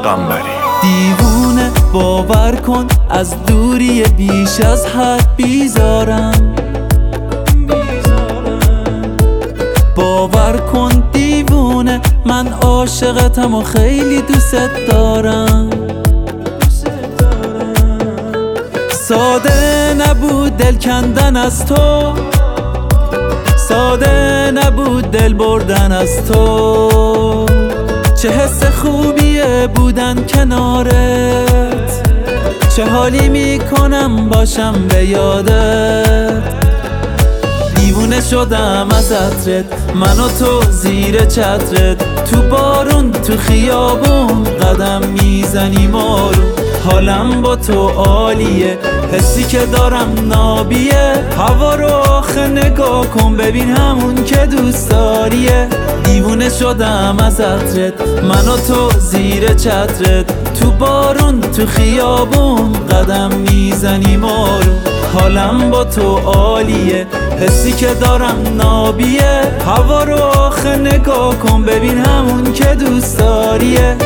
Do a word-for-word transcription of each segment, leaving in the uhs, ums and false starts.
قنبری. دیوونه باور کن از دوری بیش از حد بیزارم، باور کن دیوونه من عاشقتم و خیلی دوست دارم. ساده نبود دل کندن از تو، ساده نبود دل بردن از تو، چه حس خوبیه بودن کنارت، چه حالی میکنم باشم به یادت. دیوونه شدم از عطرت، من و تو زیر چترت، تو بارون تو خیابون قدم میزنیم آروم. حالم با تو عالیه، حسی که دارم نابیه، هوا رو آخه نگاه کن ببین همون که دوست داریه. دیوونه شدم از عطرت، من و تو زیر چترت، تو بارون تو خیابون قدم میزنیم آروم. حالم با تو عالیه، حسی که دارم نابیه، هوا رو آخه نگاه کن ببین همون که دوست داریه.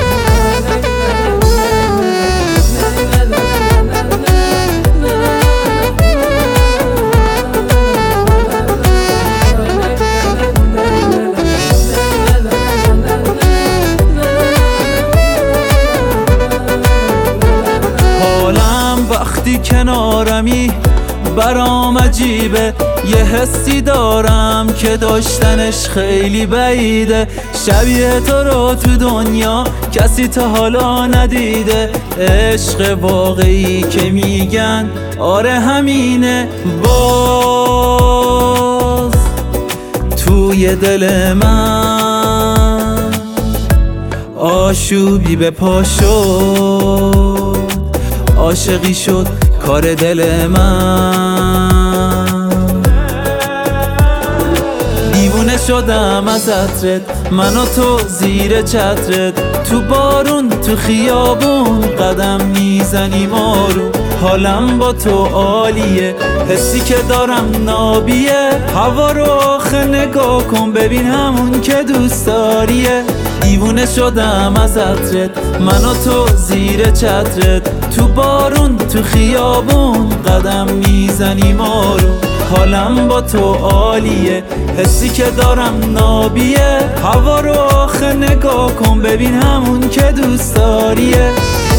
وقتی کنارمی برام عجیبه، یه حسی دارم که داشتنش خیلی بعیده. شبیه تو رو تو دنیا کسی تا حالا ندیده، عشق واقعی که میگن آره همینه. باز توی دل من آشوبی به پا شد، عاشقی شد کار دل من. دیوونه شدم از عطرت، من و تو زیر چترت، تو بارون تو خیابون قدم میزنیم آروم. حالم با تو عالیه، حسی که دارم نابیه، هوا رو آخه نگاه کن ببین همون که دوست داریه. دیوونه شدم از عطرت، من و تو زیر چترت، تو بارون تو خیابون قدم میزنیم آروم. حالم با تو عالیه، حسی که دارم نابیه، هوا رو آخه نگاه کن ببین همون که دوست داریه.